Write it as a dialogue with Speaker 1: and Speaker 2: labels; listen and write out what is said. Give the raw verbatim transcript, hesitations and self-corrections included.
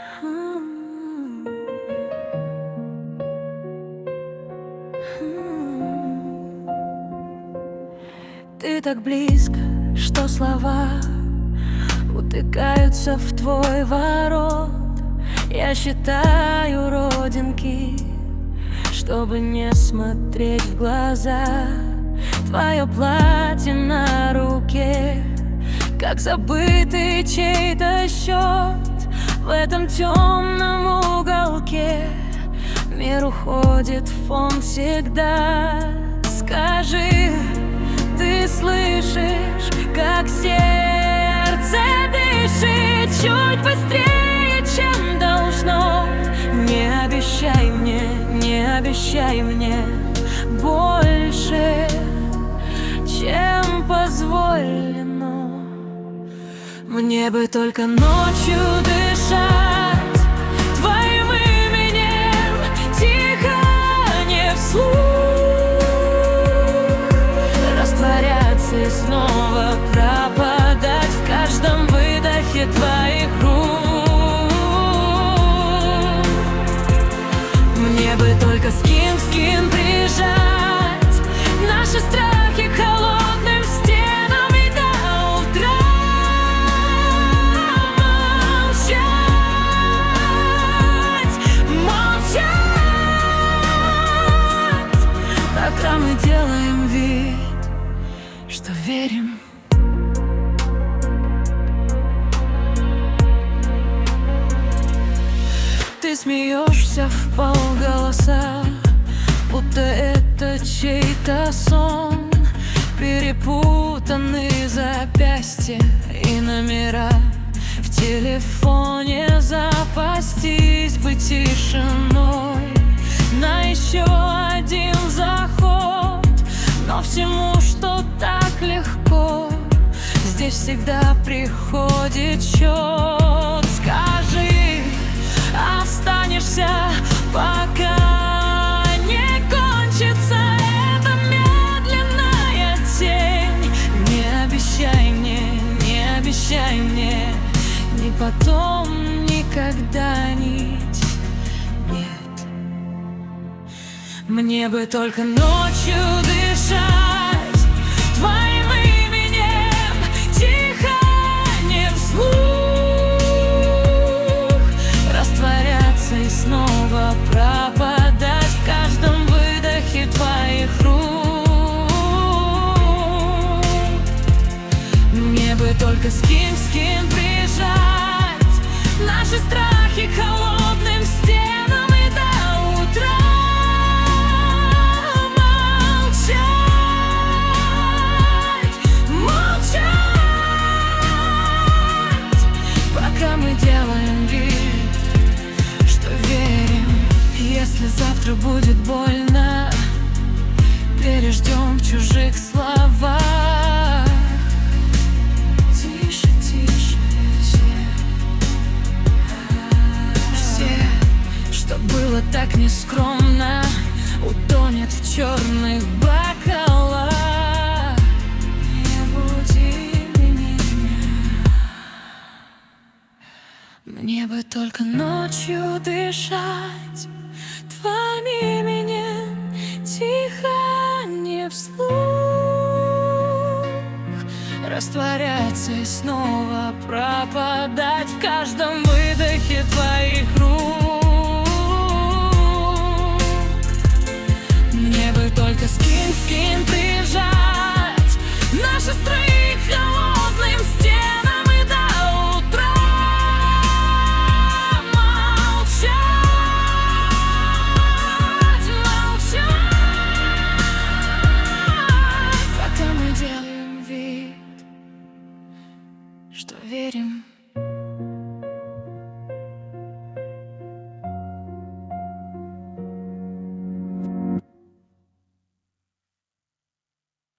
Speaker 1: Ты так близко, что слова утыкаются в твой ворот. Я считаю родинки, чтобы не смотреть в глаза. Твое платье на руке, как забытый чей-то счет. В этом темном уголке мир уходит в фон всегда. Скажи, ты слышишь, как сердце дышит чуть быстрее, чем должно? Не обещай мне, не обещай мне больше, чем позволено. Мне бы только ночью дышать твоим именем, тихо, не вслух, растворяться и снова пропадать в каждом выдохе твоих рук. Мне бы только с кем, с кем прижать наши страхи к холодным стенам и до утра молчать, молчать, пока мы делаем вид, что верим. Ты смеешься в полголоса, будто это чей-то сон. Перепутаны запястья и номера в телефоне. Запастись бы тишиной на еще один заход. Но всему, что так легко, здесь всегда приходит счет. Скажи, останешься, пока не кончится эта медленная тень. Не обещай мне, не обещай мне, ни потом, ни когда-нибудь, нет. Мне бы только ночью дышать твоим именем, тихо, не вслух, растворяться и снова пропадать в каждом выдохе твоих рук. Мне бы только с кем, с кем прижать наши страхи к холодным стенам и до утра молчать, молчать, пока мы делаем вид, что верим. Если завтра будет больно, переждем в чужих словах. Тише, тише, все, все, что было так нескромно, утонет в черных бокалах. Не буди меня. Мне бы только ночью дышать твоим именем, тихо, не вслух, растворяться и снова пропадать в каждом выдохе твоих рук. Мне бы только с кем, с кем прижать наши страхи к холодным стенам и до утра молчать, молчать, пока мы делаем вид, что верим.